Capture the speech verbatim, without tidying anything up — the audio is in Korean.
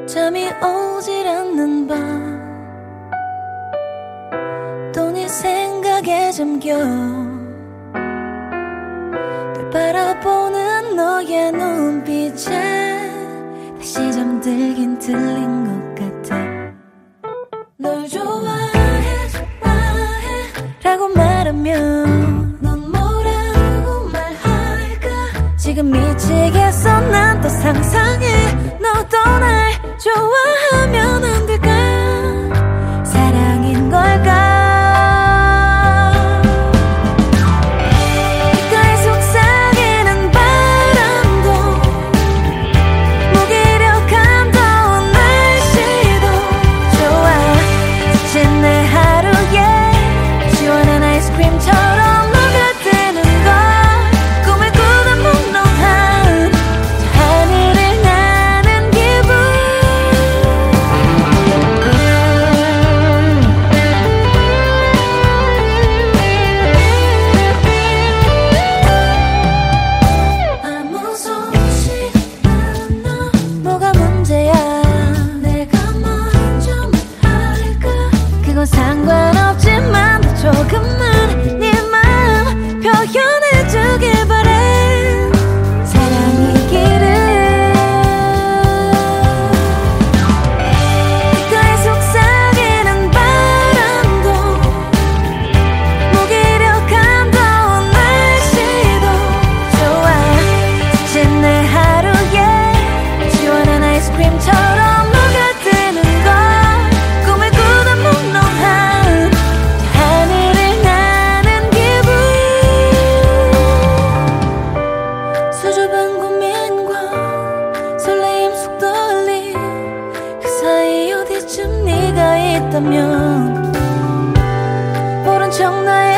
잠이 오질 않는 밤 또 네 생각에 잠겨 널 바라보는 너의 눈빛에 다시 잠들긴 들린 것 같아. 널 좋아해 좋아해 라고 말하면 넌 뭐라고 말할까. 지금 미치겠어 난 또 상상해. 너도 날 좋아하면 안 될까. 사랑인 걸까. 귓가에 속삭이는 바람도 무기력한 더운 날씨도 좋아. 지친 내 하루에 시원한 아이스크림처럼 녹아드는 걸. 꿈을 꾸다 몽롱한 저 하늘을 나는 기분. 아무 소식 안 나. 뭐가 문제야. 내가 먼저 말할까. 그건 상관없지만 더 조금만 네 마음 표현해주길 바래. 사랑이기를. 귓가에 속삭이는 바람도 무기력한 더운 날씨도 좋아. 지친 내 하루에 시원한 아이스크림처럼 녹아드는 걸. 꿈을 꾸다 몽롱한 저 하늘을 나는 기분. 수줍은 고민과 설레임 속 떨림 그 사이 어디쯤 네가 있다면 모른 척 나의